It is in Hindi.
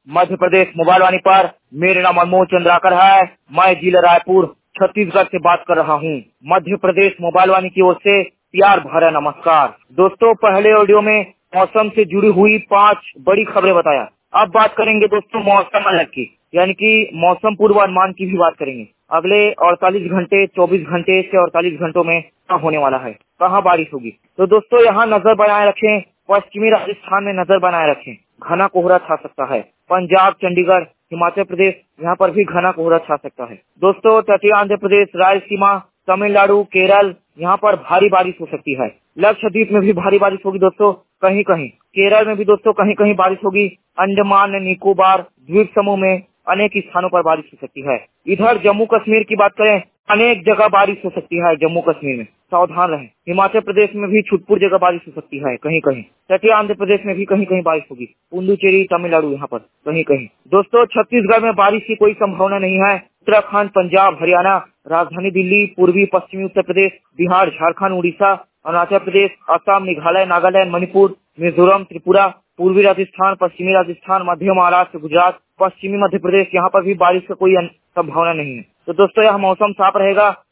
मध्य प्रदेश मोबाइल वाणी पर। मेरा नाम अनमोल चंद्राकर है। मैं जिला रायपुर छत्तीसगढ़ से बात कर रहा हूँ। मध्य प्रदेश मोबाइल वाणी की ओर से प्यार भरा नमस्कार। दोस्तों, पहले ऑडियो में मौसम से जुड़ी हुई 5 बड़ी खबरें बताया। अब बात करेंगे दोस्तों मौसम अलर्ट की, यानी कि मौसम पूर्वानुमान की भी बात करेंगे। अगले 48 घंटे, 24 घंटे से 48 घंटों में क्या होने वाला है, कहाँ बारिश होगी। तो दोस्तों यहाँ नजर बनाए रखें, पश्चिमी राजस्थान में नजर बनाए रखें, घना कोहरा छा सकता है। पंजाब, चंडीगढ़, हिमाचल प्रदेश, यहाँ पर भी घना कोहरा छा सकता है। दोस्तों तटीय आंध्र प्रदेश, रायलसीमा, तमिलनाडु, केरल, यहाँ पर भारी बारिश हो सकती है। लक्षद्वीप में भी भारी बारिश होगी दोस्तों, कहीं कहीं। केरल में भी दोस्तों कहीं कहीं बारिश होगी। अंडमान निकोबार द्वीप समूह में अनेक स्थानों पर बारिश हो सकती है। इधर जम्मू कश्मीर की बात करें, अनेक जगह बारिश हो सकती है जम्मू कश्मीर में, सावधान रहें। हिमाचल प्रदेश में भी छुटपुर जगह बारिश हो सकती है कहीं कहीं। तटीय आंध्र प्रदेश में भी कहीं कहीं बारिश होगी। पुडुचेरी, तमिलनाडु, यहाँ पर कहीं कहीं। दोस्तों छत्तीसगढ़ में बारिश की कोई संभावना नहीं है। उत्तराखंड, पंजाब, हरियाणा, राजधानी दिल्ली, पूर्वी पश्चिमी उत्तर प्रदेश, बिहार, झारखंड, उड़ीसा, अरुणाचल प्रदेश, असम, मेघालय, नागालैंड, मणिपुर, मिजोरम, त्रिपुरा, पूर्वी राजस्थान, पश्चिमी राजस्थान, मध्य महाराष्ट्र, गुजरात, पश्चिमी मध्य प्रदेश, यहाँ पर भी बारिश का कोई संभावना नहीं है। तो दोस्तों यह मौसम साफ रहेगा।